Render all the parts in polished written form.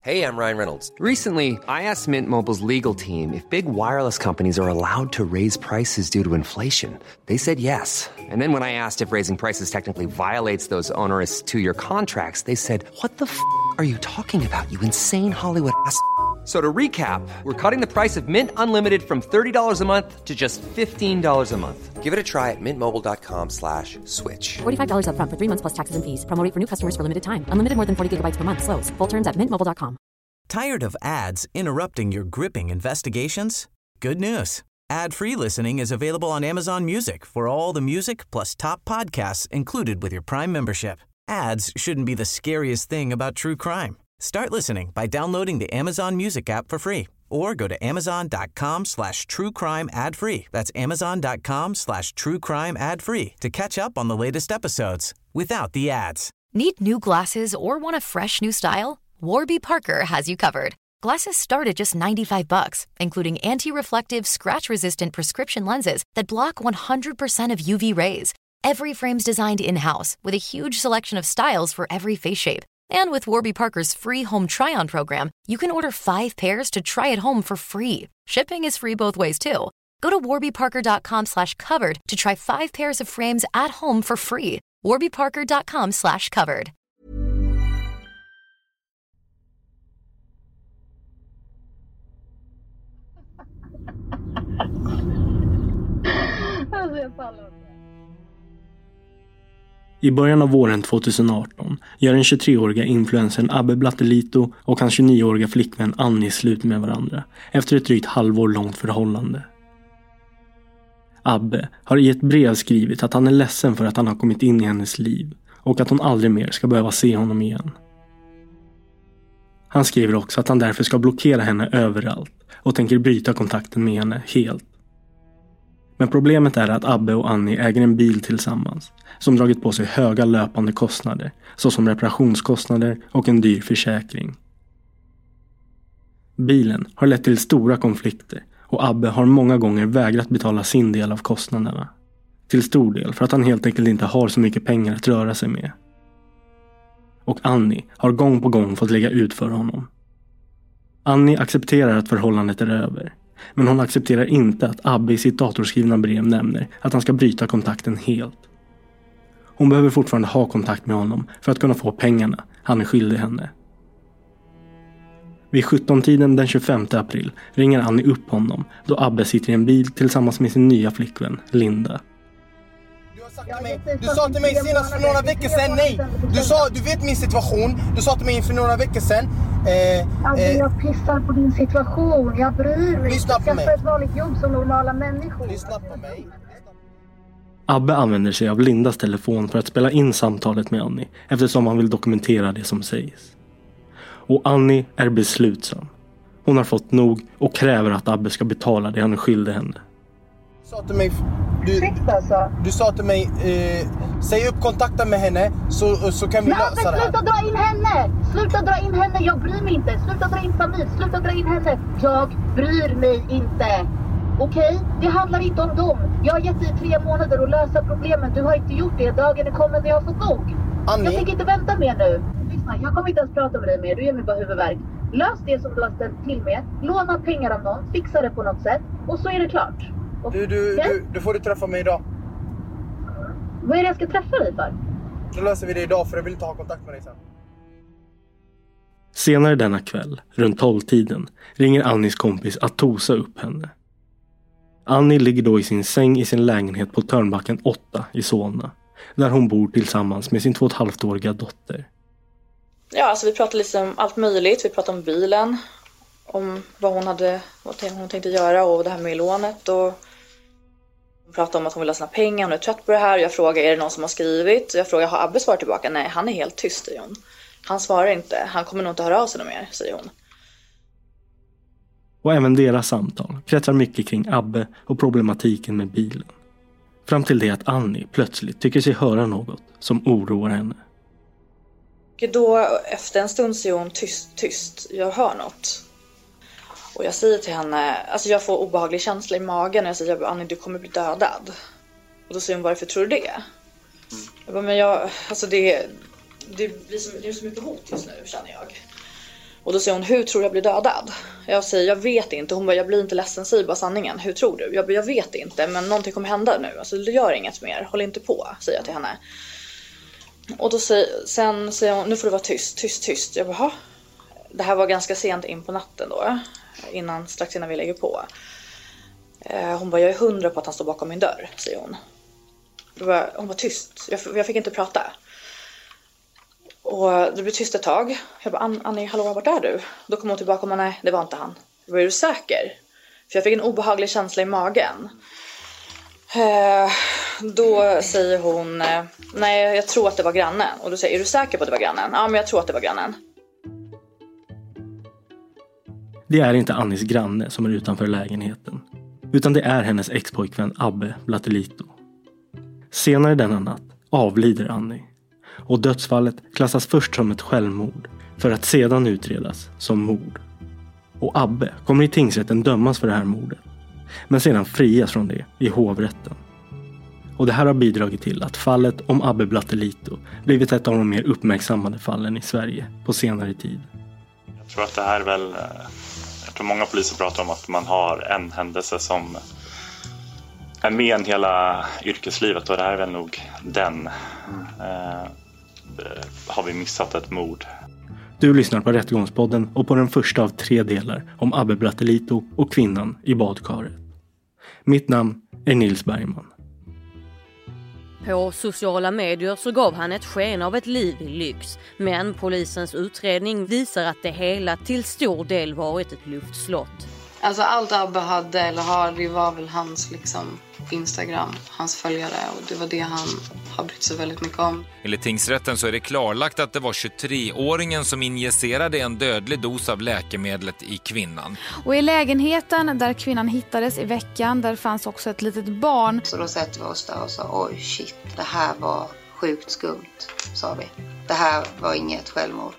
Hey, I'm Ryan Reynolds. Recently, I asked Mint Mobile's legal team if big wireless companies are allowed to raise prices due to inflation. They said yes. And then when I asked if raising prices technically violates those onerous two-year contracts, they said, "What the are you talking about, you insane Hollywood ass?" So to recap, we're cutting the price of Mint Unlimited from $30 a month to just $15 a month. Give it a try at mintmobile.com/switch. $45 up front for 3 months plus taxes and fees. Promo rate for new customers for limited time. Unlimited more than 40 gigabytes per month. Slows full terms at mintmobile.com. Tired of ads interrupting your gripping investigations? Good news. Ad-free listening is available on Amazon Music for all the music plus top podcasts included with your Prime membership. Ads shouldn't be the scariest thing about true crime. Start listening by downloading the Amazon Music app for free or go to amazon.com/truecrime ad-free. That's amazon.com/truecrime ad-free to catch up on the latest episodes without the ads. Need new glasses or want a fresh new style? Warby Parker has you covered. Glasses start at just $95, including anti-reflective, scratch-resistant prescription lenses that block 100% of UV rays. Every frame's designed in-house with a huge selection of styles for every face shape. And with Warby Parker's free home try-on program, you can order 5 pairs to try at home for free. Shipping is free both ways, too. Go to warbyparker.com/covered to try 5 pairs of frames at home for free. warbyparker.com/covered. I början av våren 2018 gör den 23-åriga influencern Abbe Blattelito och hans 29-åriga flickvän Annie slut med varandra efter ett drygt halvår långt förhållande. Abbe har i ett brev skrivit att han är ledsen för att han har kommit in i hennes liv och att hon aldrig mer ska behöva se honom igen. Han skriver också att han därför ska blockera henne överallt och tänker bryta kontakten med henne helt. Men problemet är att Abbe och Annie äger en bil tillsammans som dragit på sig höga löpande kostnader såsom reparationskostnader och en dyr försäkring. Bilen har lett till stora konflikter och Abbe har många gånger vägrat betala sin del av kostnaderna. Till stor del för att han helt enkelt inte har så mycket pengar att röra sig med. Och Annie har gång på gång fått lägga ut för honom. Annie accepterar att förhållandet är över. Men hon accepterar inte att Abbe i sitt datorskrivna brev nämner att han ska bryta kontakten helt. Hon behöver fortfarande ha kontakt med honom för att kunna få pengarna han är skyldig henne. Vid 17-tiden den 25 april ringer Annie upp honom då Abbe sitter i en bil tillsammans med sin nya flickvän Linda. Du sa till mig senast för några veckor sedan, nej. Du vet min situation. Du sa till mig för några veckor sedan. Jag pissar på din situation. Jag bryr mig. Lyssna på mig. Jag ett vanligt jobb som normala människor. Lyssna på mig. Abbe använder sig av Lindas telefon för att spela in samtalet med Annie eftersom han vill dokumentera det som sägs. Och Annie är beslutsam. Hon har fått nog och kräver att Abbe ska betala det han är skyldig henne. Du sa till mig, säg upp kontakten med henne så kan vi lösa det här. Sluta dra in henne! Sluta dra in henne, jag bryr mig inte. Sluta dra in familj, sluta dra in henne. Jag bryr mig inte. Okej? Det handlar inte om dem. Jag har gett dig 3 månader att lösa problemen. Du har inte gjort det. Dagen är kommen när jag har fått nog. Annie. Jag tänker inte vänta mer nu. Lyssna, jag kommer inte ens prata med dig mer. Du ger mig bara huvudvärk. Lös det som du har ställt till med. Låna pengar av någon. Fixa det på något sätt. Och så är det klart. Du får träffa mig idag. Vad är det jag ska träffa dig för? Då löser vi det idag för jag vill inte ha kontakt med dig sen. Senare denna kväll, runt 12-tiden, ringer Annies kompis Atosa upp henne. Annie ligger då i sin säng i sin lägenhet på Törnbacken 8 i Solna, där hon bor tillsammans med sin 2,5-åriga dotter. Ja, alltså vi pratade lite om allt möjligt. Vi pratade om bilen, om vad hon tänkte göra och det här med lånet. Och hon pratade om att hon vill ha sina pengar, hon är trött på det här. Jag frågar, är det någon som har skrivit? Jag frågar, har Abbe svarat tillbaka? Nej, han är helt tyst, säger hon. Han svarar inte, han kommer nog inte höra av sig mer, säger hon. Och även deras samtal kretsar mycket kring Abbe och problematiken med bilen. Fram till det att Annie plötsligt tycker sig höra något som oroar henne. Då efter en stund säger hon tyst, jag hör något. Och jag säger till henne, alltså jag får obehaglig känsla i magen och jag säger, Annie, du kommer bli dödad. Och då säger hon, varför tror du det? Jag bara, men alltså det är så mycket hot just nu, känner jag. Och då säger hon, hur tror jag blir dödad? Jag säger, jag vet inte. Hon bara, jag blir inte ledsen, säg bara sanningen. Hur tror du? Jag vet inte, men någonting kommer hända nu. Alltså du gör inget mer, håll inte på, säger jag till henne. Och då sen säger hon, nu får du vara tyst. Jag bara, det här var ganska sent in på natten då. Strax innan vi lägger på. Hon bara, jag är 100 på att han står bakom min dörr, säger hon. Hon var tyst, jag fick inte prata. Och det blev tyst ett tag. Jag bara, Annie, hallå, vart är du? Då kom hon tillbaka och bara, nej, det var inte han. Jag bara, är du säker? För jag fick en obehaglig känsla i magen. Då säger hon, nej, jag tror att det var grannen. Och då säger, är du säker på att det var grannen? Ja, men jag tror att det var grannen. Det är inte Annies granne som är utanför lägenheten, utan det är hennes ex-pojkvän Abbe Blattelito. Senare denna natt avlider Annie. Och dödsfallet klassas först som ett självmord för att sedan utredas som mord. Och Abbe kommer i tingsrätten dömas för det här mordet, men sedan frias från det i hovrätten. Och det här har bidragit till att fallet om Abbe Blattelito blivit ett av de mer uppmärksammade fallen i Sverige på senare tid. Jag tror att det här är väl, jag tror många poliser pratar om att man har en händelse som är med en hela yrkeslivet, och det här är väl nog den. Har vi missat ett mord? Du lyssnar på Rättegångspodden och på den första av 3 delar om Abbe Blattelito och kvinnan i badkaret. Mitt namn är Nils Bergman. På sociala medier så gav han ett sken av ett liv i lyx, men polisens utredning visar att det hela till stor del varit ett luftslott. Alltså allt Abbe hade eller har, det var väl hans Instagram, hans följare, och det var det han har brytt sig väldigt mycket om. Enligt tingsrätten så är det klarlagt att det var 23-åringen som injicerade en dödlig dos av läkemedlet i kvinnan. Och i lägenheten där kvinnan hittades i veckan, där fanns också ett litet barn. Så då sätter vi oss där och sa, oj shit, det här var sjukt skumt, sa vi. Det här var inget självmord.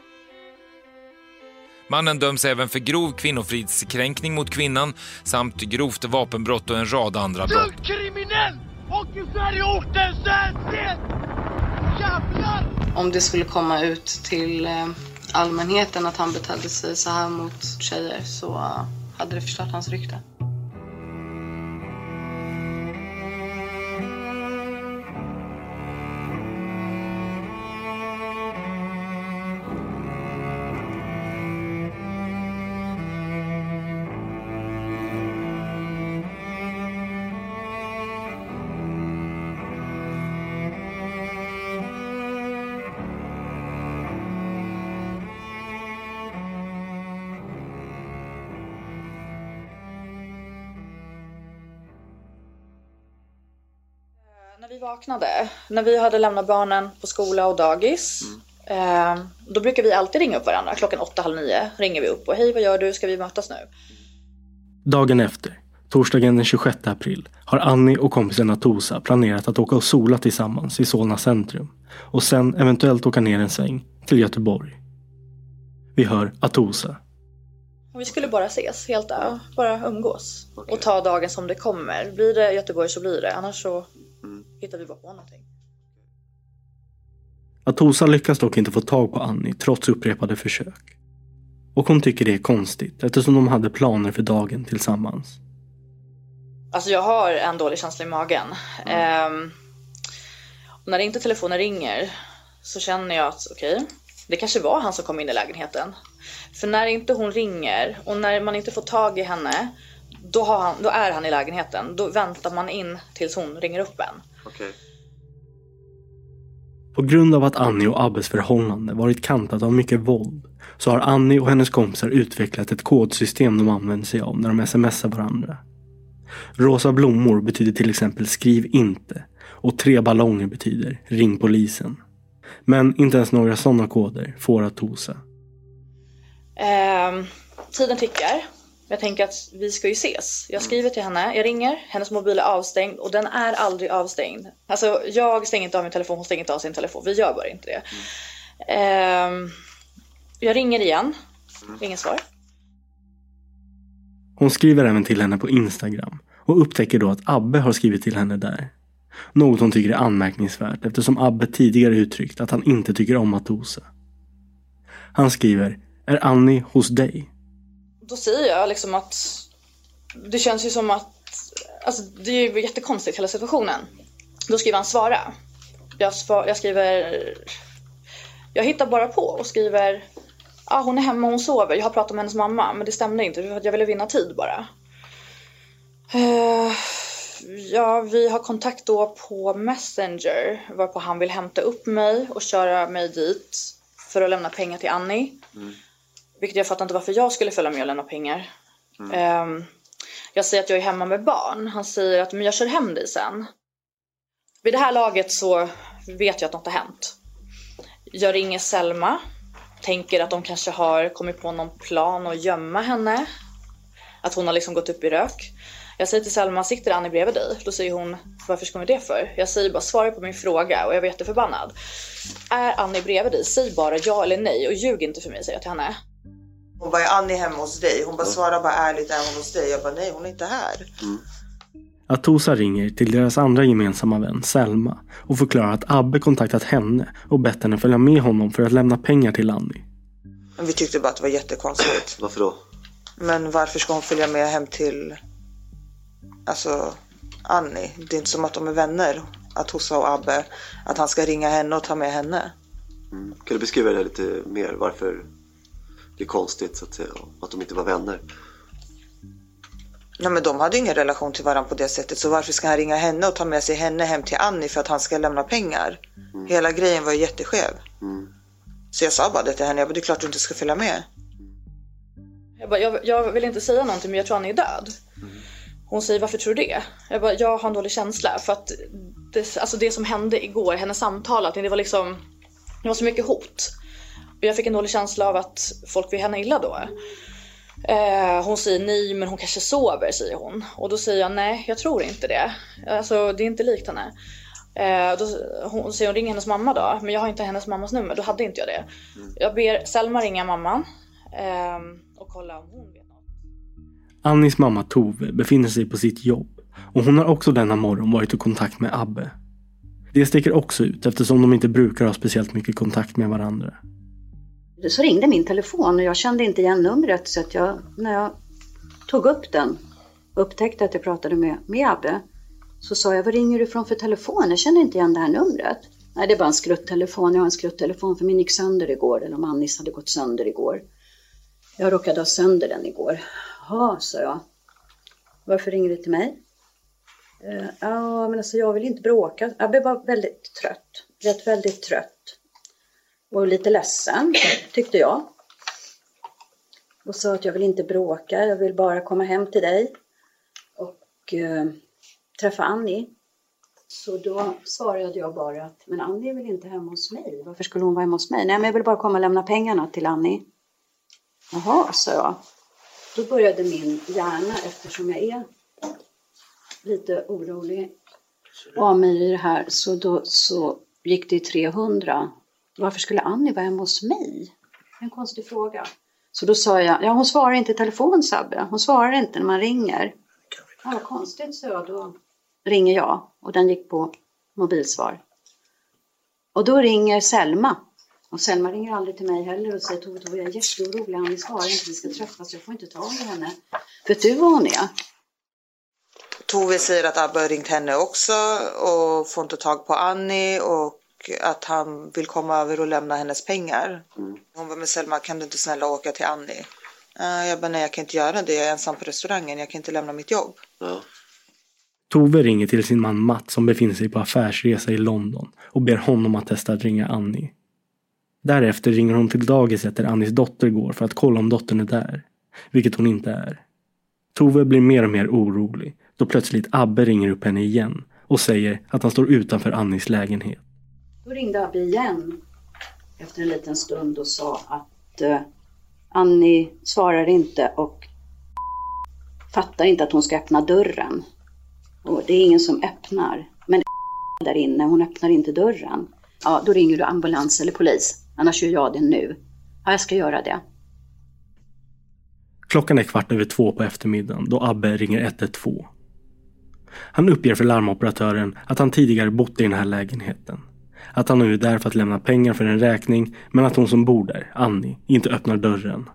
Mannen döms även för grov kvinnofridskränkning mot kvinnan samt grovt vapenbrott och en rad andra brott. Du är kriminell och du är i orten säkerhet! Jävlar! Om det skulle komma ut till allmänheten att han betedde sig så här mot tjejer, så hade det förstört hans rykte. När vi vaknade, när vi hade lämnat barnen på skola och dagis, då brukar vi alltid ringa upp varandra. 8:30 ringer vi upp och, hej, vad gör du? Ska vi mötas nu? Dagen efter, torsdagen den 26 april, har Annie och kompisen Atosa planerat att åka och sola tillsammans i Solna centrum och sen eventuellt åka ner en sväng till Göteborg. Vi hör Atosa. Och vi skulle bara ses, helt där, bara umgås och ta dagen som det kommer. Blir det Göteborg så blir det, annars så hittar vi bara på någonting. Atosa lyckas dock inte få tag på Annie trots upprepade försök. Och hon tycker det är konstigt eftersom de hade planer för dagen tillsammans. Alltså jag har en dålig känsla i magen. Och när inte telefonen ringer så känner jag att okej, det kanske var han som kom in i lägenheten. För när inte hon ringer och när man inte får tag i henne, då är han i lägenheten. Då väntar man in tills hon ringer upp en. Okay. På grund av att Annie och Abbes förhållande varit kantat av mycket våld så har Annie och hennes kompisar utvecklat ett kodsystem de använder sig av när de smsar varandra. Rosa blommor betyder till exempel skriv inte och 3 ballonger betyder ring polisen. Men inte ens några sådana koder får Atosa. Tiden tickar. Jag tänker att vi ska ju ses. Jag skriver till henne, jag ringer, hennes mobil är avstängd och den är aldrig avstängd. Alltså jag stänger inte av min telefon, hon stänger inte av sin telefon. Vi gör bara inte det. Jag ringer igen, ingen svar. Hon skriver även till henne på Instagram och upptäcker då att Abbe har skrivit till henne där. Något hon tycker är anmärkningsvärt eftersom Abbe tidigare uttryckt att han inte tycker om Atosa. Han skriver Är Annie hos dig? Då säger jag liksom att det känns ju som att, alltså det är ju jättekonstigt hela situationen. Då skriver han svara. Jag skriver, jag hittar bara på och skriver, hon är hemma, hon sover. Jag har pratat med hennes mamma, men det stämde inte för att jag ville vinna tid bara. Ja, vi har kontakt då på Messenger, varpå han vill hämta upp mig och köra mig dit för att lämna pengar till Annie. Vilket jag fattar inte varför jag skulle följa med och lämna pengar. Jag säger att jag är hemma med barn. Han säger att men jag kör hem dig sen. Vid det här laget så vet jag att något har hänt. Jag ringer Selma. Tänker att de kanske har kommit på någon plan att gömma henne. Att hon har liksom gått upp i rök. Jag säger till Selma, sitter Annie bredvid dig? Då säger hon, varför ska man det för? Jag säger bara, svara på min fråga och jag var jätteförbannad. Är Annie bredvid dig? Säg bara ja eller nej och ljug inte för mig, säger jag till henne. Hon bara, är Annie hemma hos dig? Hon bara svarar bara ärligt, är hon hos dig? Jag bara, nej, hon är inte här. Atosa ringer till deras andra gemensamma vän, Selma, och förklarar att Abbe kontaktat henne och bett henne följa med honom för att lämna pengar till Annie. Men vi tyckte bara att det var jättekonstigt. Varför då? Men varför ska hon följa med hem till Annie? Det är inte som att de är vänner, Atosa och Abbe, att han ska ringa henne och ta med henne. Kan du beskriva det lite mer? Varför det är konstigt så att säga, att de inte var vänner? Nej, men de hade ingen relation till varandra på det sättet. Så varför ska han ringa henne och ta med sig henne hem till Annie för att han ska lämna pengar? Hela grejen var ju jätteskev. Så jag sa bara det till henne. Jag bara, det är klart du inte ska följa med. Jag vill inte säga någonting, men jag tror han är död. Hon säger, varför tror du det? Jag har en dålig känsla. För att det som hände igår, hennes samtal, det var så mycket hot. Och jag fick en dålig känsla av att folk vill henne illa då. Hon säger nej, men hon kanske sover, säger hon. Och då säger jag, nej, jag tror inte det. Alltså, det är inte likt henne. Hon säger, hon ringer hennes mamma då. Men jag har inte hennes mammas nummer, då hade inte jag det. Jag ber Selma ringa mamman och kolla om hon vet något. Annies mamma Tove befinner sig på sitt jobb. Och hon har också denna morgon varit i kontakt med Abbe. Det sticker också ut eftersom de inte brukar ha speciellt mycket kontakt med varandra. Så ringde min telefon och jag kände inte igen numret, så att när jag tog upp den och upptäckte att jag pratade med Abbe, så sa jag, vad ringer du från för telefon? Jag känner inte igen det här numret. Nej, det är bara en skrutttelefon. Jag har en skrutttelefon för min gick sönder igår, eller om Annis hade gått sönder igår. Jag råkade ha sönder den igår. Ja, sa jag. Varför ringer du till mig? Ja, men alltså jag vill inte bråka. Abbe var väldigt trött. Väldigt trött. Och lite ledsen, tyckte jag. Och sa att jag vill inte bråka. Jag vill bara komma hem till dig. Och träffa Annie. Så då svarade jag bara att, men Annie är väl inte hemma hos mig? Varför skulle hon vara hemma hos mig? Nej, men jag vill bara komma och lämna pengarna till Annie. Jaha, sa jag. Då började min hjärna, eftersom jag är lite orolig av mig i det här. Så gick det i 300. Varför skulle Annie vara hemma hos mig? En konstig fråga. Så då sa jag, hon svarar inte i telefon, Sabbe. Hon svarar inte när man ringer. Ja, vad konstigt, så jag. Då ringer jag. Och den gick på mobilsvar. Och då ringer Selma. Och Selma ringer aldrig till mig heller och säger, Tove, jag är jätteorolig. Annie svarar inte, vi ska träffas. Jag får inte tag i henne. Vet du vad hon är? Tove säger att Abbe har ringt henne också och får inte tag på Annie och att han vill komma över och lämna hennes pengar. Hon var med Selma, kan du inte snälla åka till Annie? Jag bara, nej, jag kan inte göra det. Jag är ensam på restaurangen, jag kan inte lämna mitt jobb. Tove ringer till sin man Matt som befinner sig på affärsresa i London och ber honom att testa att ringa Annie. Därefter ringer hon till dagiset där Annies dotter går för att kolla om dottern är där, vilket hon inte är. Tove blir mer och mer orolig då plötsligt Abbe ringer upp henne igen och säger att han står utanför Annies lägenhet. Då ringde Abbe igen efter en liten stund och sa att Annie svarar inte och fattar inte att hon ska öppna dörren. Och det är ingen som öppnar. Men där inne, hon öppnar inte dörren. Ja, då ringer du ambulans eller polis. Annars gör jag det nu. Ja, jag ska göra det. Klockan är 2:15 på eftermiddagen då Abbe ringer 112. Han uppger för larmoperatören att han tidigare bott i den här lägenheten. Att han nu är där för att lämna pengar för en räkning, men att hon som bor där, Annie, inte öppnar dörren.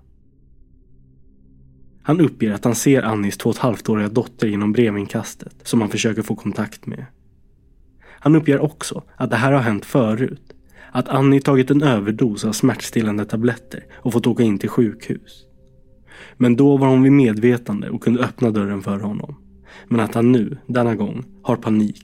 Han uppger att han ser Annies 2,5-åriga dotter genom brevinkastet som han försöker få kontakt med. Han uppger också att det här har hänt förut. Att Annie tagit en överdos av smärtstillande tabletter och fått åka in till sjukhus. Men då var hon vid medvetande och kunde öppna dörren för honom. Men att han nu, denna gång, har panik.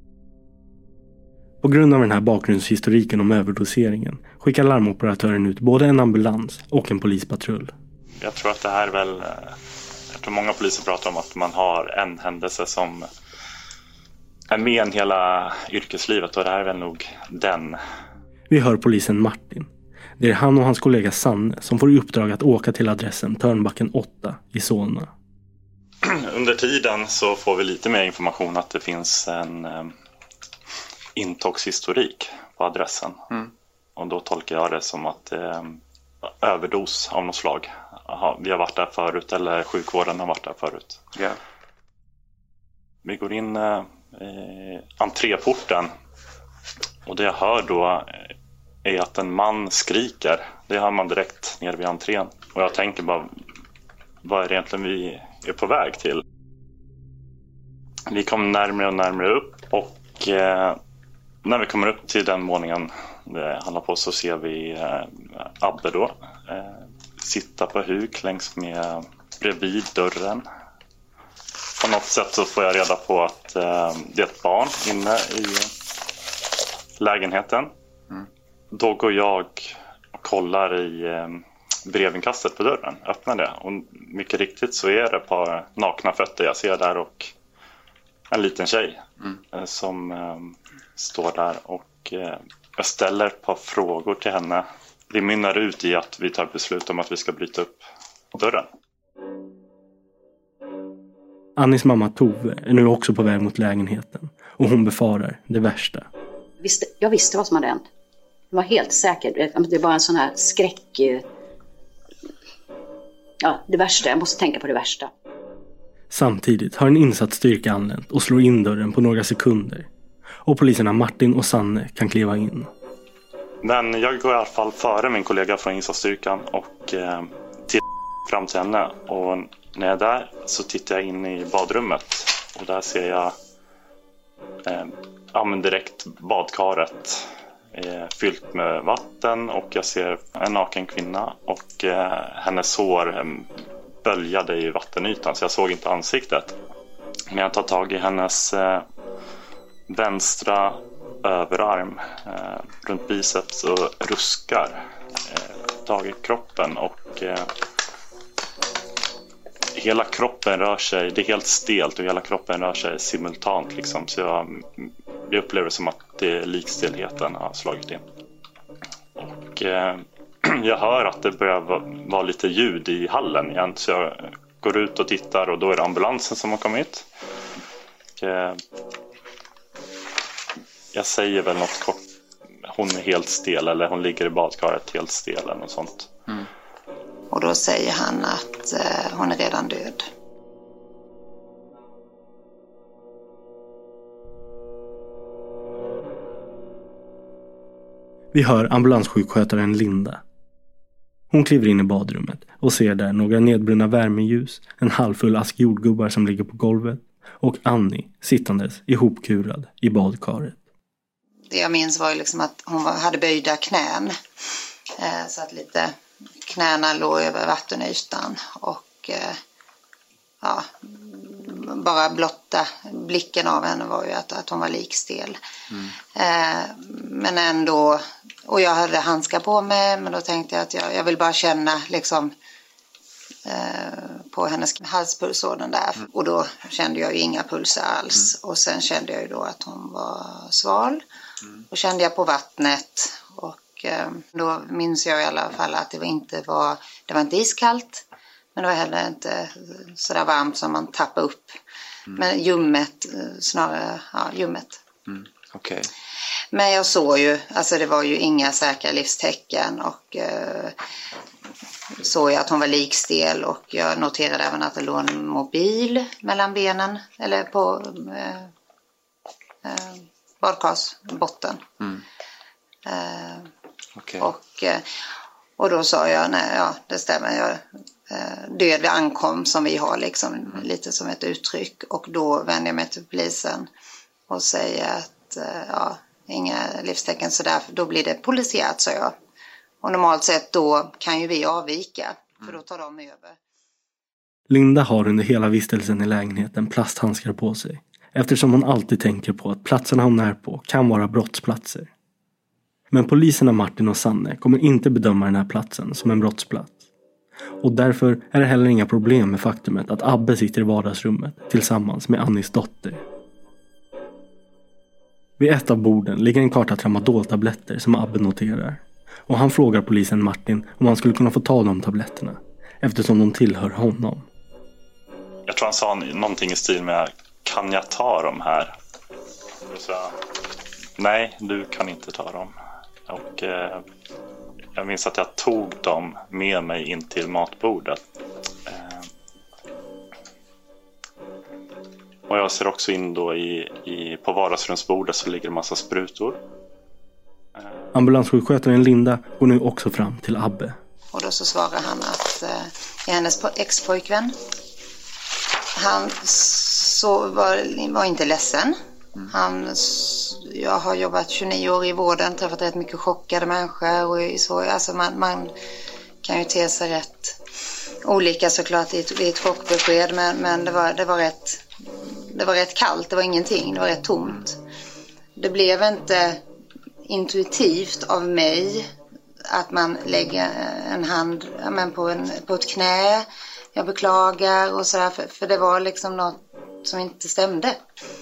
På grund av den här bakgrundshistoriken om överdoseringen skickar larmoperatören ut både en ambulans och en polispatrull. Jag tror att det här är väl... Jag tror många poliser pratar om att man har en händelse som är med en hela yrkeslivet, och det här är väl nog den. Vi hör polisen Martin. Det är han och hans kollega Sanne som får i uppdrag att åka till adressen Törnbacken 8 i Solna. Under tiden så får vi lite mer information att det finns en intoxhistorik på adressen. Och då tolkar jag det som att det är överdos av något slag. Aha, vi har varit där förut, eller sjukvården har varit där förut. Yeah. Vi går in i entréporten, och det jag hör då är att en man skriker. Det hör man direkt nere vid entrén. Och jag tänker bara, vad är det egentligen vi är på väg till? Vi kommer närmare och närmare upp, och när vi kommer upp till den våningen det handlar på, så ser vi Abbe då sitta på huk längs med bredvid dörren. På något sätt så får jag reda på att det är ett barn inne i lägenheten. Då går jag och kollar i brevinkastet på dörren, öppnar det, och mycket riktigt så är det ett par nakna fötter jag ser där, och en liten tjej som står där, och jag ställer ett par frågor till henne. Det mynnar ut i att vi tar beslut om att vi ska bryta upp dörren. Annies mamma Tove är nu också på väg mot lägenheten, och hon befarar det värsta. Jag visste vad som hade hänt. Jag var helt säker. Det är bara en sån här skräck. Ja, det värsta. Jag måste tänka på det värsta. Samtidigt har en insatsstyrka anlänt och slår in dörren på några sekunder. Och poliserna Martin och Sanne kan kliva in. Men jag går i alla fall före min kollega från insatsstyrkan och tittar fram till henne. Och när jag är där så tittar jag in i badrummet. Och där ser jag direkt badkaret fyllt med vatten, och jag ser en naken kvinna, och hennes hår böljade i vattenytan, så jag såg inte ansiktet. Men jag tar tag i hennes vänstra överarm runt biceps och ruskar tag i kroppen, och hela kroppen rör sig, det är helt stelt, och hela kroppen rör sig simultant liksom, så jag upplever som att det likstelheten har slagit in. Och jag hör att det börjar vara lite ljud i hallen igen, så jag går ut och tittar, och då är det ambulansen som har kommit. Och jag säger väl något kort, hon är helt stel, eller hon ligger i badkaret helt stel eller något sånt. Och då säger han att hon är redan död. Vi hör ambulanssjukskötaren Linda. Hon kliver in i badrummet och ser där några nedbrunna värmeljus, en halvfull ask jordgubbar som ligger på golvet, och Annie sittandes ihopkurad i badkaret. Det jag minns var ju liksom att hon hade böjda knän, så att lite knäna låg över vattenytan, och bara blotta blicken av henne var ju att hon var likstel. Men ändå, och jag hade handskar på mig, men då tänkte jag att jag vill bara känna liksom på hennes halspulsådern där, och då kände jag ju inga pulser alls, och sen kände jag ju då att hon var sval, och kände jag på vattnet, och då minns jag i alla fall att det var inte iskallt, men det var heller inte så där varmt som man tappar upp, men ljummet, snarare ljummet. Okej. Men jag såg ju, alltså det var ju inga säkra livstecken, och såg jag att hon var likstel, och jag noterade även att det låg en mobil mellan benen, eller på badkarsbotten. Okay. Och då sa jag, nej, ja, det stämmer. Jag död vid ankomst som vi har liksom, lite som ett uttryck. Och då vänder jag mig till polisen och säger att ja, inga livstecken sådär, för då blir det polisiärt, sa jag. Och normalt sett då kan ju vi avvika, för då tar de över. Linda har under hela vistelsen i lägenheten plasthandskar på sig, eftersom hon alltid tänker på att platserna hon är på kan vara brottsplatser. Men poliserna Martin och Sanne kommer inte bedöma den här platsen som en brottsplats. Och därför är det heller inga problem med faktumet att Abbe sitter i vardagsrummet tillsammans med Annis dotter. Vid ett av borden ligger en karta tramadoltabletter som Abbe noterar. Och han frågar polisen Martin om han skulle kunna få ta de tabletterna, eftersom de tillhör honom. Jag tror han sa någonting i stil med, kan jag ta dem här? Och så, nej, du kan inte ta dem. Och jag minns att jag tog dem med mig in till matbordet. Och jag ser också in då på vardagsrumsbordet så ligger en massa sprutor. Ambulanssjukskötaren Linda går nu också fram till Abbe. Och då så svarar han att är hennes ex-pojkvän. Han var inte ledsen. Jag har jobbat 29 år i vården, träffat rätt mycket chockade människor. Och så, alltså man kan ju te sig rätt olika såklart i ett chockbesked. Men det var rätt kallt, det var ingenting, det var rätt tomt. Det blev inte intuitivt av mig att man lägger en hand på ett knä. Jag beklagar och sådär, för det var liksom något som inte stämde.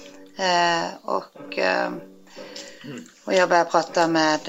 Och jag började prata med,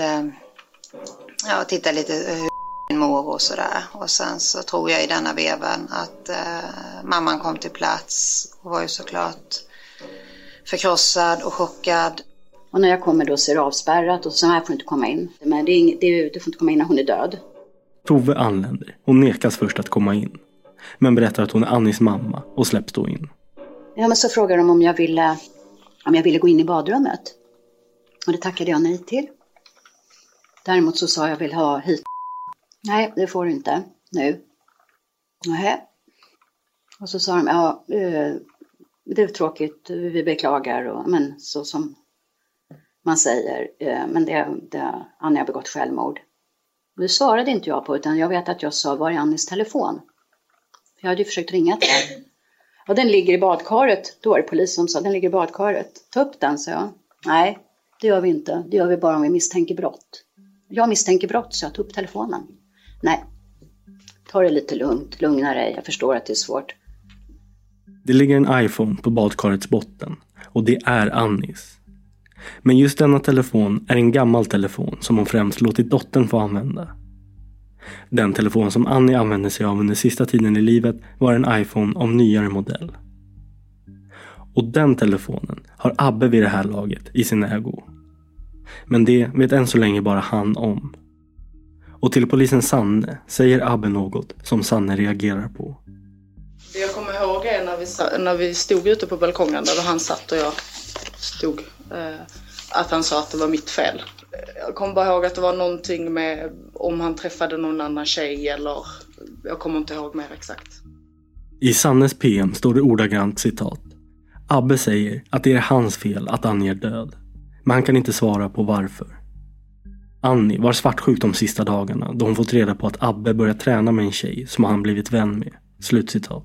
titta lite hur min mor och sådär. Och sen så tror jag i denna vevan att mamman kom till plats och var ju såklart förkrossad och chockad. Och när jag kommer då så är det avspärrat och så här får inte komma in. Men du får inte komma in när hon är död. Tove anländer och nekas först att komma in. Men berättar att hon är Annis mamma och släpps då in. Ja, men så frågar de om jag ville gå in i badrummet. Och det tackade jag nej till. Däremot så sa jag vill ha hit. Nej, det får du inte nu. Nej. Och så sa de, ja, det är tråkigt, vi beklagar. Men så som man säger, men Annie har begått självmord. Det svarade inte jag på, utan jag vet att jag sa, var är Annis telefon? För jag hade ju försökt ringa till den. Och den ligger i badkaret. Då var det polis som sa, den ligger i badkaret. Ta upp den, så jag. Nej, det gör vi inte. Det gör vi bara om vi misstänker brott. Jag misstänker brott, så jag tog upp telefonen. Nej, ta det lite lugnt, lugna dig. Jag förstår att det är svårt. Det ligger en iPhone på badkarets botten. Och det är Annis. Men just denna telefon är en gammal telefon som hon främst låtit dottern få använda. Den telefon som Annie använde sig av under sista tiden i livet var en iPhone av nyare modell. Och den telefonen har Abbe vid det här laget i sin ägo. Men det vet än så länge bara han om. Och till polisen Sanne säger Abbe något som Sanne reagerar på. Det jag kommer ihåg är när vi stod ute på balkongen där han satt och jag stod, att han sa att det var mitt fel. Jag kommer bara ihåg att det var någonting med om han träffade någon annan tjej eller jag kommer inte ihåg mer exakt. I Sannes PM står det ordagrant citat. Abbe säger att det är hans fel att Annie är död. Men han kan inte svara på varför. Annie var svartsjuk de sista dagarna då hon fått reda på att Abbe började träna med en tjej som han blivit vän med. Slutcitat.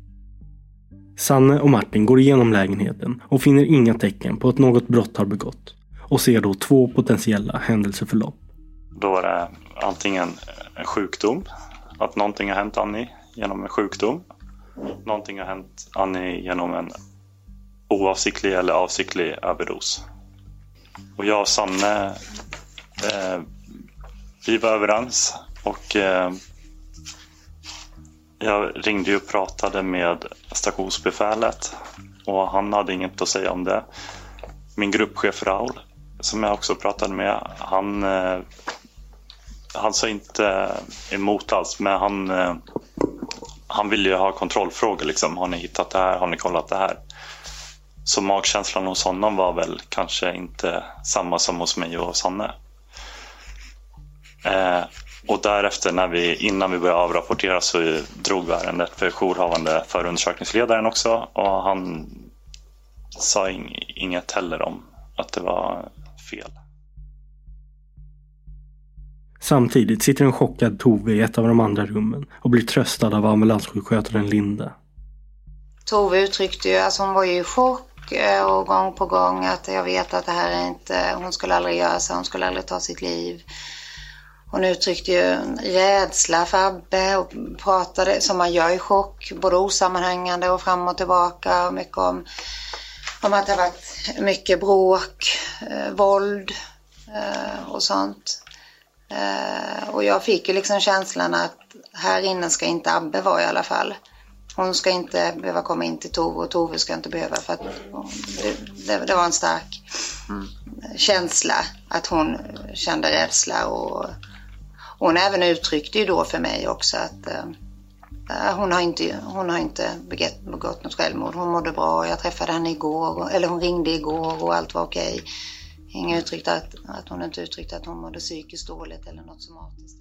Sanne och Martin går igenom lägenheten och finner inga tecken på att något brott har begått. Och ser då 2 potentiella händelseförlopp. Då var det antingen en sjukdom. Att någonting har hänt Annie genom en sjukdom. Någonting har hänt Annie genom en oavsiktlig eller avsiktlig överdos. Och jag och Sanne, vi var överens. Och jag ringde ju och pratade med stationsbefälet. Och han hade inget att säga om det. Min gruppchef Raul, som jag också pratade med, han sa inte emot alls, men han ville ju ha kontrollfrågor liksom. Har ni hittat det här? Har ni kollat det här? Så magkänslan hos honom var väl kanske inte samma som hos mig och Sanne. Och därefter innan vi började avrapportera så drog vi ärendet för jourhavande förundersökningsledaren också. Och han sa inget heller om att det var fel. Samtidigt sitter en chockad Tove i ett av de andra rummen och blir tröstad av ambulanssjukskötaren Linda. Tove uttryckte ju att hon var i chock och gång på gång att jag vet att det här är inte, hon skulle aldrig göra så, hon skulle aldrig ta sitt liv. Hon uttryckte ju en rädsla för Abbe och pratade som man gör i chock, både osammanhängande och fram och tillbaka, och mycket om att det varit mycket bråk, våld och sånt. Och jag fick ju liksom känslan att här inne ska inte Abbe vara i alla fall. Hon ska inte behöva komma in till Tove och Tove ska inte behöva, för att det var en stark känsla att hon kände rädsla, och hon även uttryckte ju då för mig också att hon har inte begått något självmord. Hon mådde bra, jag träffade henne igår, eller hon ringde igår och allt var okej. Ingen uttryckte att hon inte uttryckte att hon mådde psykiskt dåligt eller något somatiskt.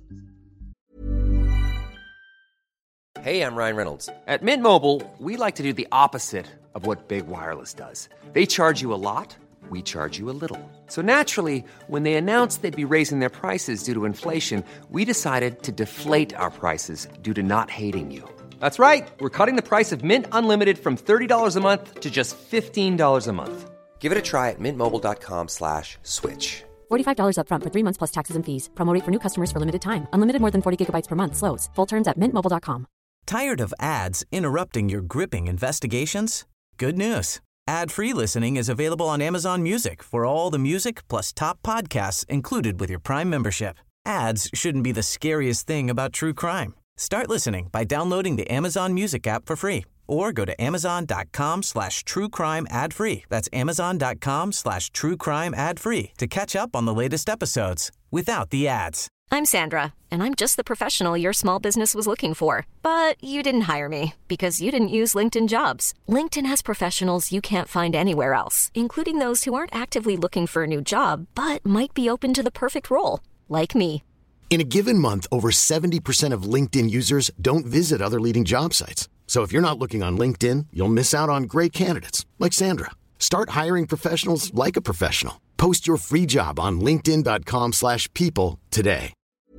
Hey, I'm Ryan Reynolds. At Mint Mobile, we like to do the opposite of what Big Wireless does. They charge you a lot, we charge you a little. So naturally, when they announced they'd be raising their prices due to inflation, we decided to deflate our prices due to not hating you. That's right. We're cutting the price of Mint Unlimited from $30 a month to just $15 a month. Give it a try at mintmobile.com/switch. $45 up front for 3 months plus taxes and fees. Promo rate for new customers for limited time. Unlimited more than 40 gigabytes per month slows. Full terms at mintmobile.com. Tired of ads interrupting your gripping investigations? Good news. Ad-free listening is available on Amazon Music for all the music plus top podcasts included with your Prime membership. Ads shouldn't be the scariest thing about true crime. Start listening by downloading the Amazon Music app for free or go to amazon.com/truecrime ad-free. That's amazon.com/truecrime ad-free to catch up on the latest episodes without the ads. I'm Sandra, and I'm just the professional your small business was looking for. But you didn't hire me because you didn't use LinkedIn Jobs. LinkedIn has professionals you can't find anywhere else, including those who aren't actively looking for a new job, but might be open to the perfect role, like me. In a given month, over 70% of LinkedIn users don't visit other leading job sites. So if you're not looking on LinkedIn, you'll miss out on great candidates like Sandra. Start hiring professionals like a professional. Post your free job on linkedin.com/people today.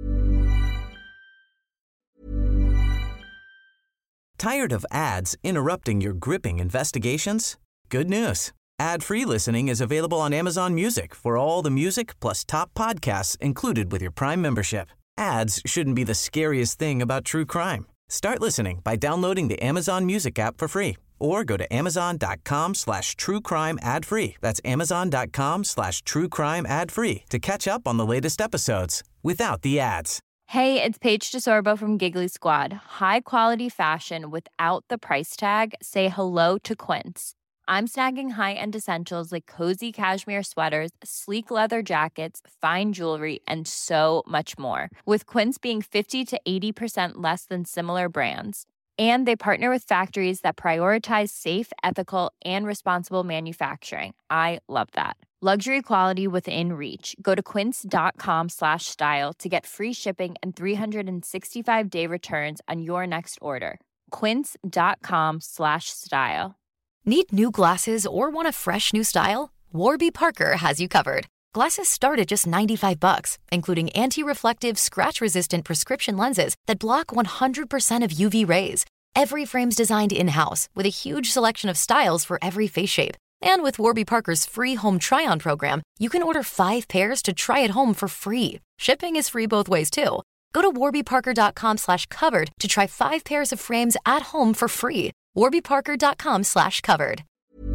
Tired of ads interrupting your gripping investigations? Good news. Ad-free listening is available on Amazon Music for all the music plus top podcasts included with your Prime membership. Ads shouldn't be the scariest thing about true crime. Start listening by downloading the Amazon Music app for free or go to amazon.com/truecrime ad-free. That's amazon.com/truecrime ad-free to catch up on the latest episodes without the ads. Hey, it's Paige DeSorbo from Giggly Squad. High quality fashion without the price tag. Say hello to Quince. I'm snagging high-end essentials like cozy cashmere sweaters, sleek leather jackets, fine jewelry, and so much more. With Quince being 50 to 80% less than similar brands. And they partner with factories that prioritize safe, ethical, and responsible manufacturing. I love that. Luxury quality within reach. Go to quince.com/style to get free shipping and 365-day returns on your next order. Quince.com/style. Need new glasses or want a fresh new style? Warby Parker has you covered. Glasses start at just $95, including anti-reflective, scratch-resistant prescription lenses that block 100% of UV rays. Every frame's designed in-house with a huge selection of styles for every face shape. And with Warby Parker's free home try-on program, you can order 5 pairs to try at home for free. Shipping is free both ways, too. Go to warbyparker.com/covered to try 5 pairs of frames at home for free. warbyparker.com/covered.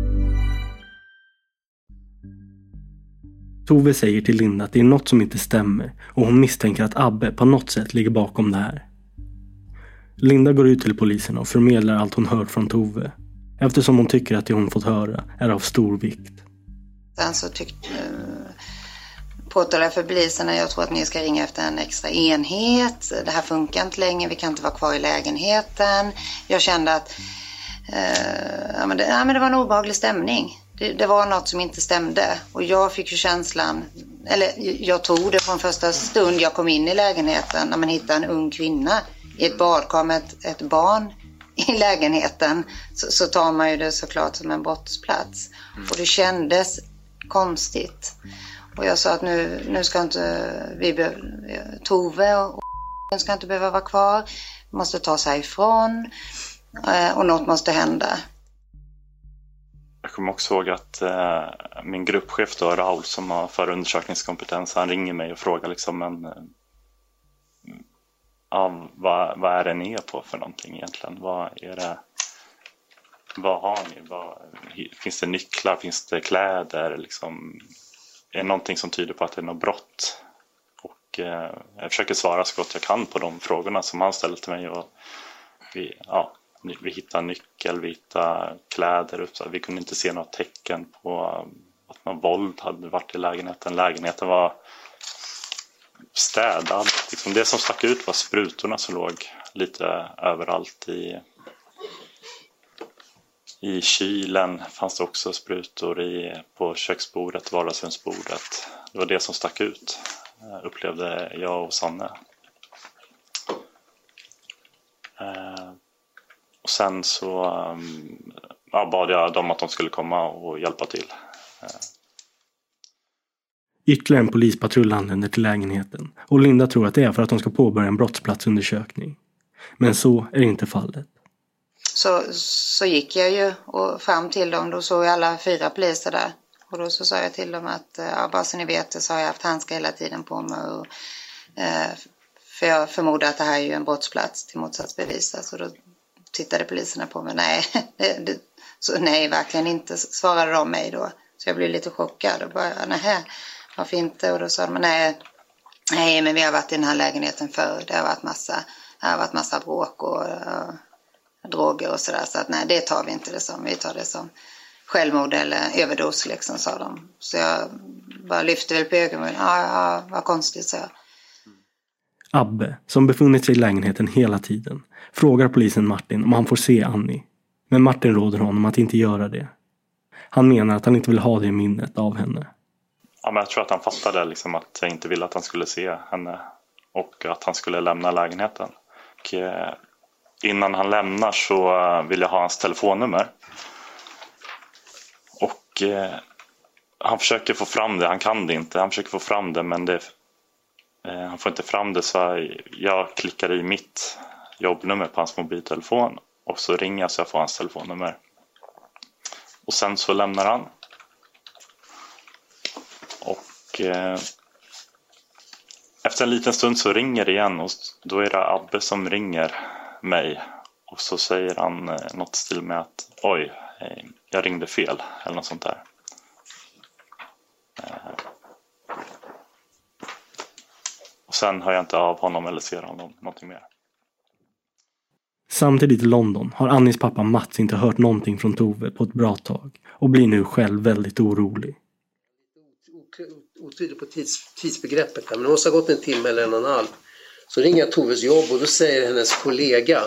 Tove säger till Linda att det är något som inte stämmer och hon misstänker att Abbe på något sätt ligger bakom det här. Linda går ut till polisen och förmedlar allt hon hört från Tove, eftersom hon tycker att det hon fått höra är av stor vikt. Sen så påtalar jag för polisen att jag tror att ni ska ringa efter en extra enhet. Det här funkar inte längre, vi kan inte vara kvar i lägenheten. Jag kände att men det var en obehaglig stämning. Det var något som inte stämde. Och jag fick ju känslan eller jag tog det från första stund jag kom in i lägenheten. När man hittar en ung kvinna i ett badkar med ett barn i lägenheten, så tar man ju det såklart som en brottsplats. Och det kändes konstigt. Och jag sa att nu ska inte Tove och ska inte behöva vara kvar. Måste ta sig ifrån och något måste hända. Jag kommer också ihåg att min gruppchef då, Raul, som har förundersökningskompetens, han ringer mig och frågar liksom vad är det ni är på för någonting egentligen? Vad har ni? Finns det nycklar? Finns det kläder? Liksom, är det någonting som tyder på att det är något brott? Och jag försöker svara så gott jag kan på de frågorna som han ställer till mig. Och vi hittar nyckel, vi hittar kläder. Vi kunde inte se något tecken på att någon våld hade varit i lägenheten. Lägenheten var städad. Liksom det som stack ut var sprutorna som låg lite överallt i kylen. Fanns det också sprutor på köksbordet, vardagsrumsbordet. Det var det som stack ut, upplevde jag och Sanne. Och sen så bad jag dem att de skulle komma och hjälpa till. Ytterligare en polispatrull anländer till lägenheten och Linda tror att det är för att de ska påbörja en brottsplatsundersökning. Men så är inte fallet. Så gick jag ju fram till dem, då såg jag alla 4 poliser där. Och då så sa jag till dem att bara så ni vet så har jag haft handskar hela tiden på mig. För jag förmodar att det här är ju en brottsplats till motsatsbevis. Så då tittade poliserna på mig. Nej, verkligen inte, svarade de mig då. Så jag blev lite chockad och bara, nej, varför inte? Och då sa de, nej, men vi har varit i den här lägenheten förr. Det har varit massa bråk och droger och sådär. Så att nej, det tar vi inte det som. Vi tar det som självmord eller överdos liksom, sa de. Så jag bara lyfte väl på ögonen. Ja, vad konstigt, så jag. Abbe, som befunnit sig i lägenheten hela tiden, frågar polisen Martin om han får se Annie. Men Martin råder honom att inte göra det. Han menar att han inte vill ha det minnet av henne. Ja, men jag tror att han fattade liksom att jag inte ville att han skulle se henne och att han skulle lämna lägenheten. Och innan han lämnar så vill jag ha hans telefonnummer. Och han försöker få fram det, han kan det inte. Han försöker få fram det, men han får inte fram det, så jag klickar i mitt jobbnummer på hans mobiltelefon och så ringer jag så jag får hans telefonnummer. Och sen så lämnar han. Och efter en liten stund så ringer det igen och då är det Abbe som ringer mig. Och så säger han något stil med att oj, jag ringde fel eller något sånt där. Och sen hör jag inte av honom eller ser honom någonting mer. Samtidigt i London har Annies pappa Mats inte hört någonting från Tove på ett bra tag och blir nu själv väldigt orolig. Otydlig på tidsbegreppet här, men det måste ha gått en timme eller en och en halv. Så ringer jag Toves jobb och då säger hennes kollega,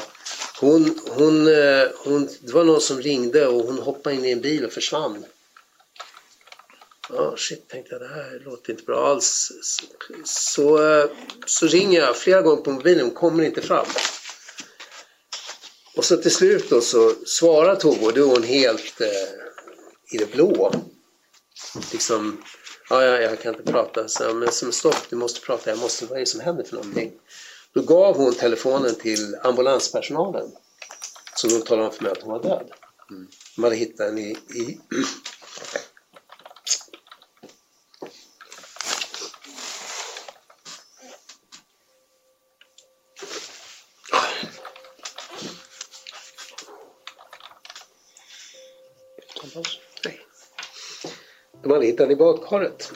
det var någon som ringde och hon hoppade in i en bil och försvann. Shit, tänkte jag, det här låter inte bra alls. Så ringer jag flera gånger på mobilen, hon kommer inte fram. Och så till slut då så svarar Tove och då är hon helt i det blå. Liksom, jag kan inte prata. Så, men som stopp, du måste prata, vad är det som händer för någonting? Då gav hon telefonen till ambulanspersonalen. Så de talade om för mig att hon var död. De hade hittat henne i de hade hittat henne i badkaret.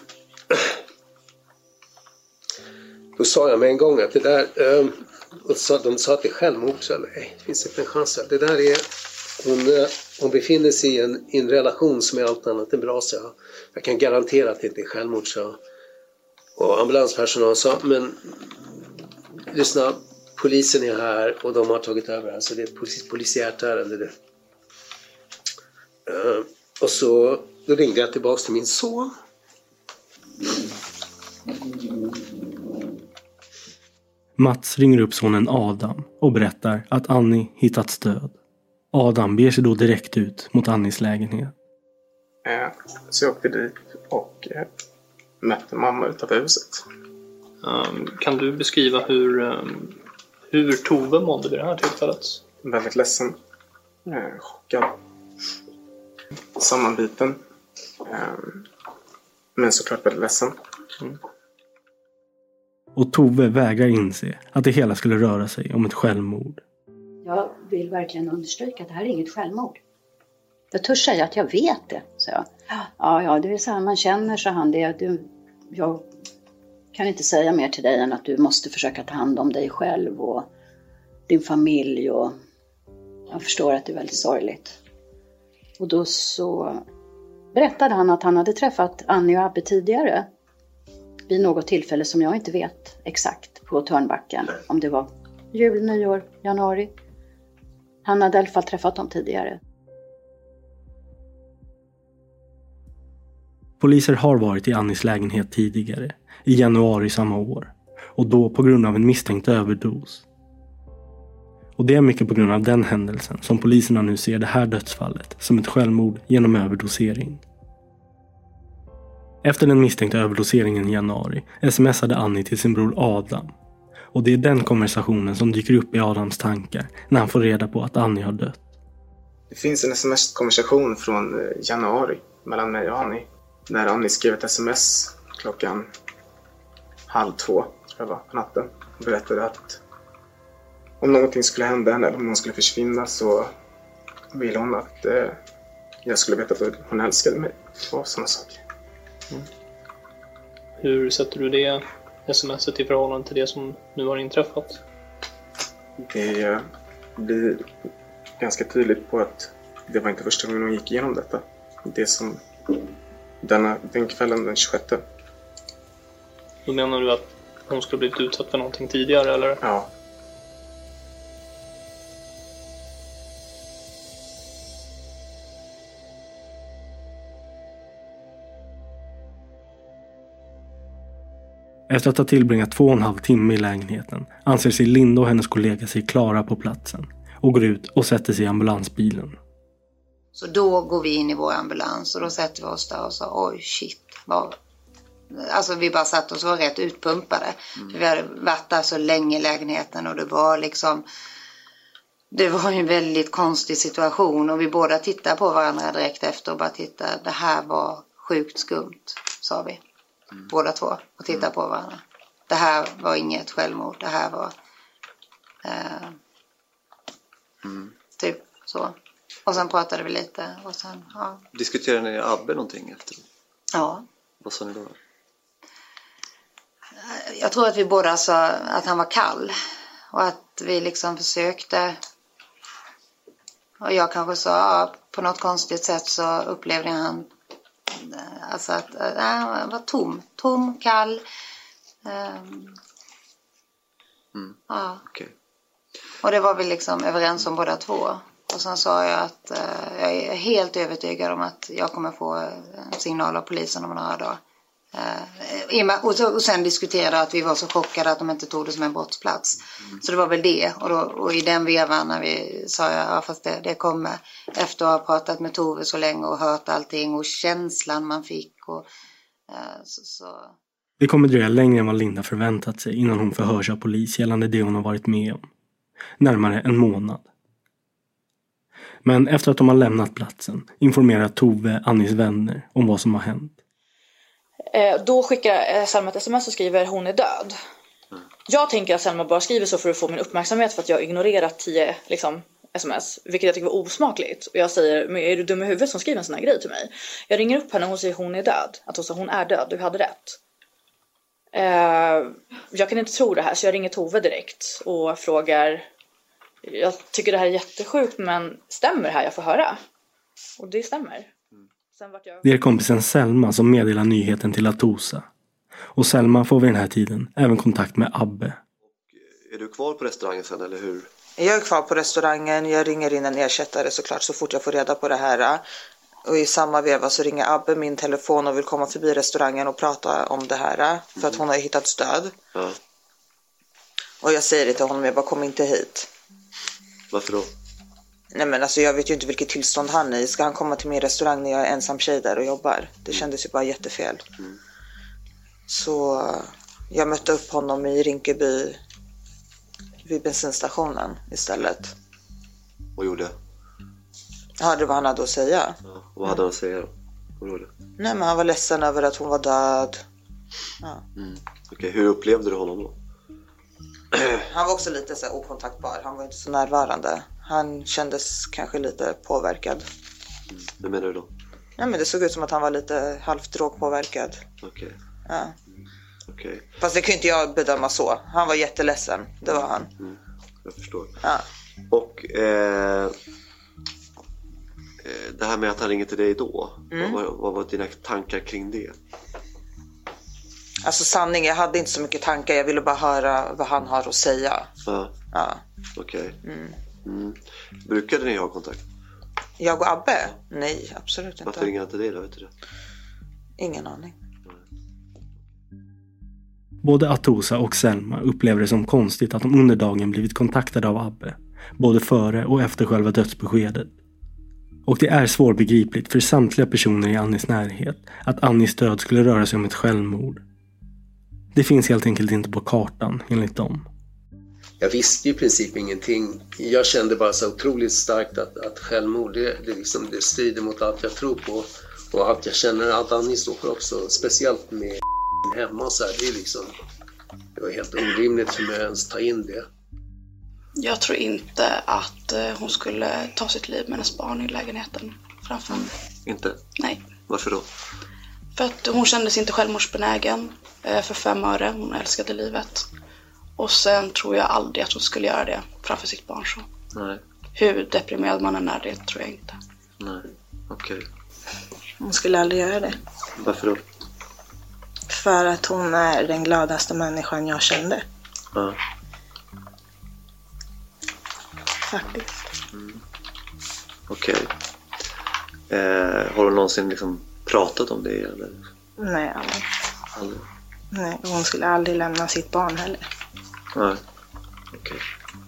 Då sa jag med en gång att det där, och de sa att det är självmord, så nej, det finns inte en chans. Det där är, hon befinner sig i en relation som är allt annat än bra, så jag kan garantera att det inte är självmord, så. Och ambulanspersonalen sa, men lyssna, polisen är här och de har tagit över här, så det är ett polisiärt ärende. Och så då ringde jag tillbaka till min son. Mats ringer upp sonen Adam och berättar att Annie hittat stöd. Adam beger sig då direkt ut mot Annies lägenhet. Så jag åkte dit och mötte mamma utanför huset. Kan du beskriva hur Tove mådde vid det här tillfället? Väldigt ledsen. Chockad. Sammanbiten. Men såklart väldigt ledsen. Och Tove vägrar inse att det hela skulle röra sig om ett självmord. Jag vill verkligen understryka att det här är inget självmord. Jag törs säga att jag vet det, så jag. Ja, det är så här man känner, så han. Jag kan inte säga mer till dig än att du måste försöka ta hand om dig själv och din familj. Och jag förstår att det är väldigt sorgligt. Och då så berättade han att han hade träffat Annie och Abbe tidigare. Vid något tillfälle som jag inte vet exakt på Törnbacken. Om det var jul, nyår, januari. Han hade i alla fall träffat dem tidigare. Poliser har varit i Annies lägenhet tidigare, i januari samma år. Och då på grund av en misstänkt överdos. Och det är mycket på grund av den händelsen som poliserna nu ser det här dödsfallet som ett självmord genom överdosering. Efter den misstänkta överdoseringen i januari smsade Annie till sin bror Adam. Och det är den konversationen som dyker upp i Adams tankar när han får reda på att Annie har dött. Det finns en sms-konversation från januari mellan mig och Annie. När Annie skrev ett sms klockan 1:30 tror jag var, på natten. Och berättade att om någonting skulle hända henne eller om hon skulle försvinna så ville hon att jag skulle veta att hon älskade mig och sådana saker. Hur sätter du det smset i förhållande till det som nu har inträffat? Det blir ganska tydligt på att det var inte första gången hon gick igenom detta. Det som den kvällen den 26. Då menar du att hon skulle blivit utsatt för någonting tidigare, eller? Ja. Efter att ha tillbringat 2,5 timme i lägenheten anser sig Linda och hennes kollega sig klara på platsen och går ut och sätter sig i ambulansbilen. Så då går vi in i vår ambulans och då sätter vi oss där och sa oj shit. Alltså vi bara satt oss och var rätt utpumpade. För vi hade varit där så länge i lägenheten och det var liksom... Det var en väldigt konstig situation och vi båda tittade på varandra direkt efter och bara tittade. Det här var sjukt skumt, sa vi. Båda två och tittade på varandra. Det här var inget självmord. Det här var typ så. Och sen pratade vi lite och sen, ja. Diskuterade ni Abbe någonting efter? Ja. Vad sa ni då? Jag tror att vi båda sa att han var kall. Och att vi liksom försökte. Och jag kanske sa på något konstigt sätt så upplevde han alltså att han var tom, kall. Ja. Okay. Och det var vi liksom överens om båda två. Och sen sa jag att jag är helt övertygad om att jag kommer få en signal av polisen om några dagar. Och sen diskuterade att vi var så chockade att de inte tog det som en brottsplats. Så det var väl det. Och i den vevan när vi sa ja fast det kommer efter att ha pratat med Tove så länge och hört allting och känslan man fick. Och, så. Det kommer dröja längre än vad Linda förväntat sig innan hon förhörs av polis gällande det hon har varit med om. Närmare en månad. Men efter att de har lämnat platsen informerar Tove Annies vänner om vad som har hänt. Då skickar Selma ett sms och skriver hon är död. Jag tänker att Selma bara skriver så för att få min uppmärksamhet för att jag ignorerat 10 sms. Vilket jag tycker var osmakligt. Och jag säger, men är du dum i huvudet som skriver en sån här grej till mig? Jag ringer upp henne och hon säger hon är död. Att hon sa hon är död, du hade rätt. Jag kan inte tro det här så jag ringer Tove direkt och frågar. Jag tycker det här är jättesjukt men stämmer det här jag får höra? Och det stämmer. Det är kompisen Selma som meddelar nyheten till Atosa. Och Selma får vid den här tiden även kontakt med Abbe. Är du kvar på restaurangen sen eller hur? Jag är kvar på restaurangen. Jag ringer in en ersättare såklart så fort jag får reda på det här. Och i samma veva så ringer Abbe min telefon och vill komma förbi restaurangen och prata om det här. För att hon har hittat stöd. Ja. Och jag säger det till honom, jag bara kom inte hit. Varför då? Nej men alltså jag vet ju inte vilket tillstånd han är i. Ska han komma till min restaurang när jag är ensam tjej där och jobbar? Det kändes ju bara jättefel. Så jag mötte upp honom i Rinkeby vid bensinstationen istället. Vad gjorde? Ja, det var han hade att säga. Ja, vad hade han att säga då? Vad gjorde? Nej men han var ledsen över att hon var död. Ja. Okej, hur upplevde du honom då? Han var också lite så här okontaktbar. Han var inte så närvarande. Han kändes kanske lite påverkad. Vad menar du då? Nej men det såg ut som att han var lite halvt drogpåverkad. Okej. Ja. Okej. Fast det kunde inte jag bedöma så. Han var jätteledsen. Det var han. Jag förstår. Ja. Och det här med att han ringer till dig då. Vad var dina tankar kring det? Alltså sanning, jag hade inte så mycket tankar. Jag ville bara höra vad han har att säga. Ja. Okej. Brukade ni ha kontakt? Jag och Abbe? Nej, absolut inte. Varför ringer han till dig då? Vet du det? Ingen aning. Både Atosa och Selma upplever det som konstigt att de under dagen blivit kontaktade av Abbe. Både före och efter själva dödsbeskedet. Och det är svårbegripligt för samtliga personer i Annis närhet att Annis död skulle röra sig om ett självmord. Det finns helt enkelt inte på kartan enligt dem. Jag visste i princip ingenting. Jag kände bara så otroligt starkt att självmord det strider mot allt jag tror på. Och allt jag känner, allt Annie står för också. Speciellt med hemma och så här. Det var helt orimligt för mig att ens ta in det. Jag tror inte att hon skulle ta sitt liv med hennes barn i lägenheten framför mig. Inte? Nej. Varför då? För att hon kändes inte självmordsbenägen för 5 öre. Hon älskade livet. Och sen tror jag aldrig att hon skulle göra det framför sitt barn så. Nej. Hur deprimerad man än är, det tror jag inte. Nej, okej. Hon skulle aldrig göra det. Varför då? För att hon är den gladaste människan jag kände. Ja. Faktiskt. Okej. Har du någonsin liksom pratat om det eller? Nej, aldrig. Aldrig? Nej, hon skulle aldrig lämna sitt barn heller. Nej, okej.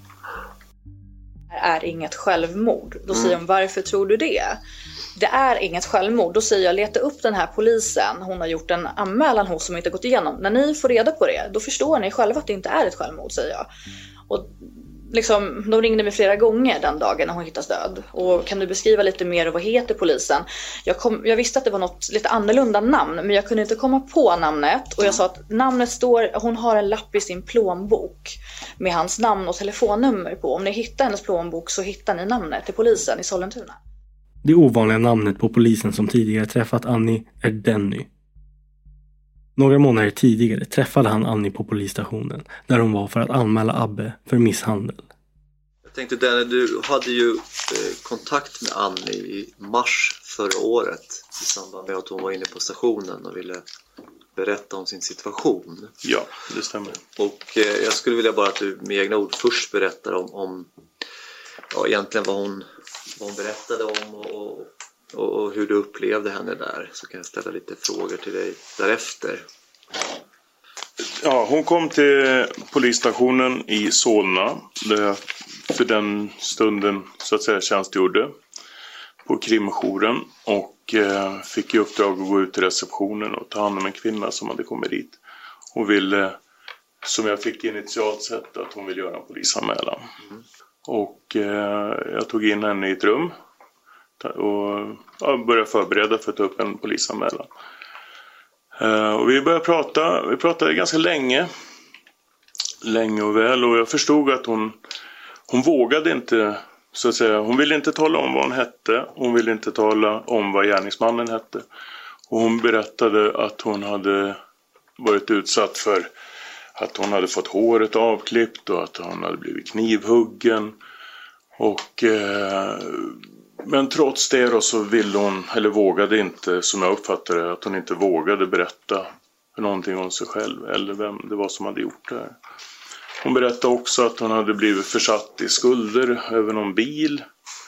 Det är inget självmord. Då säger hon, varför tror du det? Det är inget självmord. Då säger jag, leta upp den här polisen. Hon har gjort en anmälan hos som inte gått igenom. När ni får reda på det, då förstår ni själva att det inte är ett självmord, säger jag. Och liksom, de ringde mig flera gånger den dagen när hon hittas död. Och kan du beskriva lite mer vad heter polisen? Jag visste att det var något lite annorlunda namn, men jag kunde inte komma på namnet. Och jag sa att namnet står, hon har en lapp i sin plånbok med hans namn och telefonnummer på. Om ni hittar hennes plånbok så hittar ni namnet till polisen i Sollentuna. Det ovanliga namnet på polisen som tidigare träffat Annie är Denny. Några månader tidigare träffade han Annie på polisstationen där hon var för att anmäla Abbe för misshandel. Jag tänkte Denny, du hade ju kontakt med Annie i mars förra året i samband med att hon var inne på stationen och ville berätta om sin situation. Ja, det stämmer. Och jag skulle vilja bara att du med egna ord först berättar om egentligen vad hon berättade om och hur du upplevde henne där. Så kan jag ställa lite frågor till dig därefter. Ja, hon kom till polisstationen i Solna där jag för den stunden så att säga tjänstgjorde på krimjouren och fick i uppdrag att gå ut till receptionen och ta hand om en kvinna som hade kommit dit. Hon ville, som jag fick initialt sett, att hon ville göra en polisanmälan. Och jag tog in henne i ett rum och började förbereda för att ta upp en polisanmälan. Och vi började prata. Vi pratade ganska länge och väl. Och jag förstod att hon vågade inte, så att säga. Hon ville inte tala om vad hon hette. Hon ville inte tala om vad gärningsmannen hette. Och hon berättade att hon hade varit utsatt för att hon hade fått håret avklippt och att hon hade blivit knivhuggen. Och men trots det då så ville hon, eller vågade inte, som jag uppfattade det, att hon inte vågade berätta någonting om sig själv eller vem det var som hade gjort det här. Hon berättade också att hon hade blivit försatt i skulder över någon bil.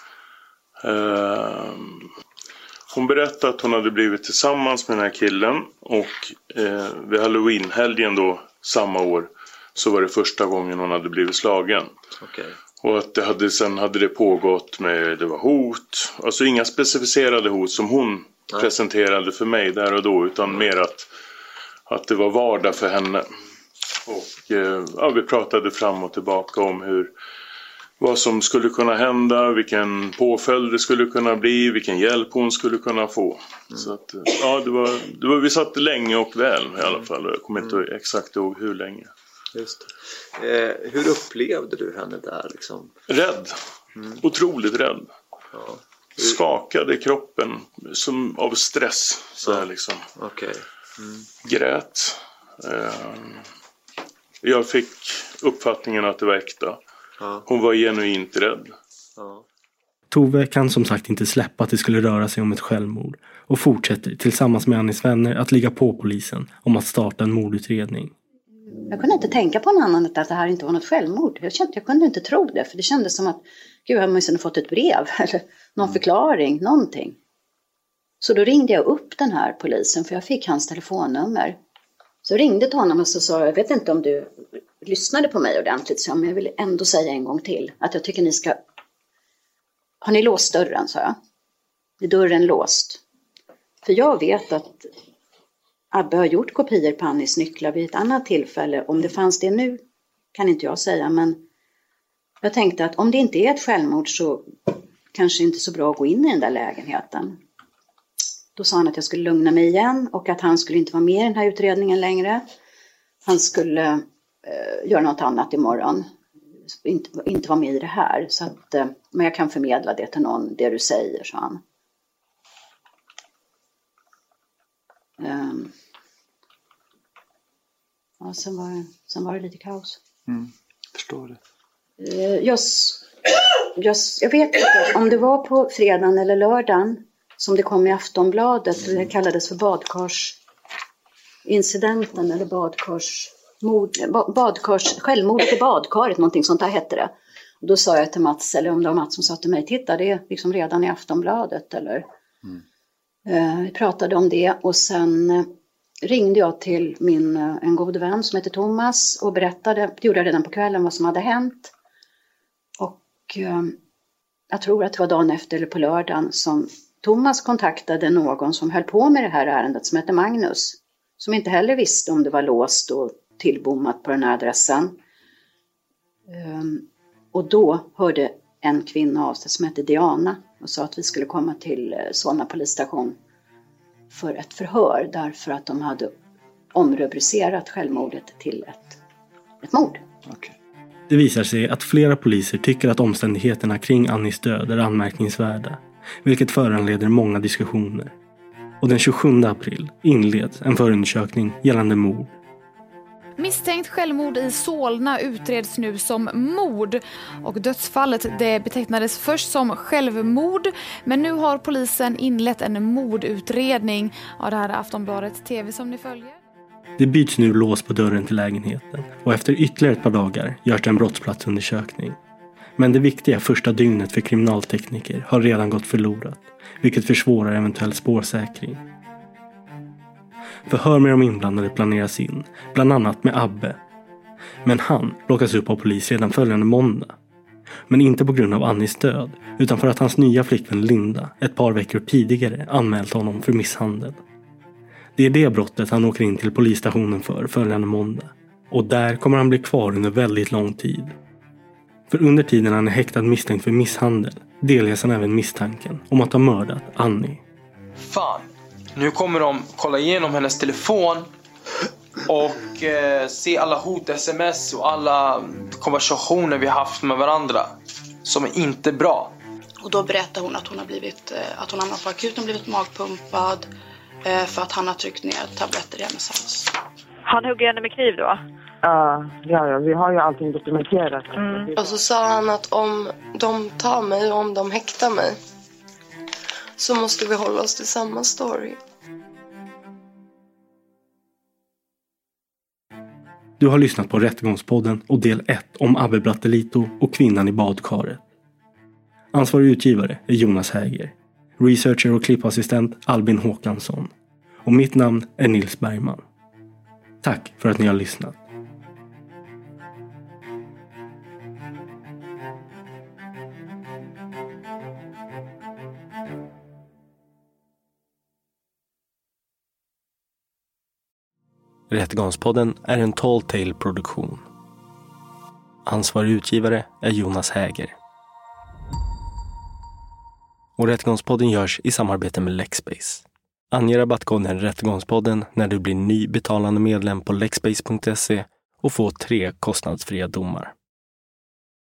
Hon berättade att hon hade blivit tillsammans med den här killen och vid Halloween-helgen då samma år så var det första gången hon hade blivit slagen. Okay. Och att sen hade det pågått det var hot. Alltså inga specificerade hot som hon presenterade för mig där och då. Utan mer att det var vardag för henne. Och vi pratade fram och tillbaka om vad som skulle kunna hända. Vilken påföljd det skulle kunna bli. Vilken hjälp hon skulle kunna få. Så att, vi satt länge och väl i alla fall. Jag kommer inte exakt ihåg hur länge. Just det. Hur upplevde du henne där liksom? Rädd. Otroligt rädd. Ja. Skakade kroppen som av stress så här liksom. Okay. Grät. Jag fick uppfattningen att det var äkta. Hon var genuint rädd. Tove kan som sagt inte släppa att det skulle röra sig om ett självmord och fortsätter tillsammans med Annis vänner att ligga på polisen om att starta en mordutredning. Jag kunde inte tänka på något annat att det här inte var något självmord. Jag kunde inte tro det, för det kändes som att gud, hade man ju fått ett brev eller någon förklaring, någonting. Så då ringde jag upp den här polisen, för jag fick hans telefonnummer. Så ringde till honom och så sa jag vet inte om du lyssnade på mig ordentligt, så men jag vill ändå säga en gång till att jag tycker ni ska... Har ni låst dörren, sa jag. Är dörren låst? För jag vet att Abbe har gjort kopior på Annis nycklar vid ett annat tillfälle. Om det fanns det nu kan inte jag säga, men jag tänkte att om det inte är ett självmord så kanske inte så bra att gå in i den där lägenheten. Då sa han att jag skulle lugna mig igen och att han skulle inte vara med i den här utredningen längre. Han skulle göra något annat imorgon. Inte vara med i det här. Så att, men jag kan förmedla det till någon, det du säger, sa han. Ja, sen var det lite kaos. Förstår det. Jag vet inte om det var på fredagen eller lördagen som det kom i Aftonbladet. Det kallades för badkarsincidenten eller självmordet i badkaret, någonting sånt där hette det. Och då sa jag till Mats, eller om det var Mats som sa till mig, titta det är liksom redan i Aftonbladet eller... Vi pratade om det och sen ringde jag till en god vän som heter Thomas och berättade, det gjorde jag redan på kvällen, vad som hade hänt. Och jag tror att det var dagen efter eller på lördagen som Thomas kontaktade någon som höll på med det här ärendet som heter Magnus. Som inte heller visste om det var låst och tillbommat på den här adressen. Och då hörde en kvinna av sig som hette Diana och sa att vi skulle komma till Solna polisstation för ett förhör därför att de hade omrubricerat självmordet till ett mord. Okay. Det visar sig att flera poliser tycker att omständigheterna kring Annis död är anmärkningsvärda, vilket föranleder många diskussioner. Och den 27 april inleds en förundersökning gällande mord. Misstänkt självmord i Solna utreds nu som mord och dödsfallet det betecknades först som självmord, men nu har polisen inlett en mordutredning av det här Aftonbladet TV som ni följer. Det byts nu lås på dörren till lägenheten och efter ytterligare ett par dagar görs det en brottsplatsundersökning. Men det viktiga första dygnet för kriminaltekniker har redan gått förlorat, vilket försvårar eventuell spårsäkring. Förhör med de inblandade planeras in, bland annat med Abbe. Men han lockas upp av polis redan följande måndag. Men inte på grund av Annis död, utan för att hans nya flickvän Linda ett par veckor tidigare anmält honom för misshandel. Det är det brottet han åker in till polisstationen för följande måndag. Och där kommer han bli kvar under väldigt lång tid. För under tiden han är häktad misstänkt för misshandel delges han även misstanken om att ha mördat Annie. Fan, nu kommer de kolla igenom hennes telefon och se alla hot, sms och alla konversationer vi har haft med varandra som är inte bra. Och då berättar hon att hon har hamnat på akuten, blivit magpumpad för att han har tryckt ner tabletter i hennes hals. Han hugger henne med kniv då? Ja, vi har ju allting dokumenterat. Och så sa han att om de tar mig och om de häktar mig så måste vi hålla oss till samma story. Du har lyssnat på Rättegångspodden och del 1 om Abbe Brattelito och kvinnan i badkaret. Ansvarig utgivare är Jonas Häger. Researcher och klippassistent Albin Håkansson. Och mitt namn är Nils Bergman. Tack för att ni har lyssnat. Rättegångspodden är en Tall Tale-produktion. Ansvarig utgivare är Jonas Häger. Och Rättegångspodden görs i samarbete med Lexbase. Ange rabattkoden Rättegångspodden när du blir ny betalande medlem på lexbase.se och få 3 kostnadsfria domar.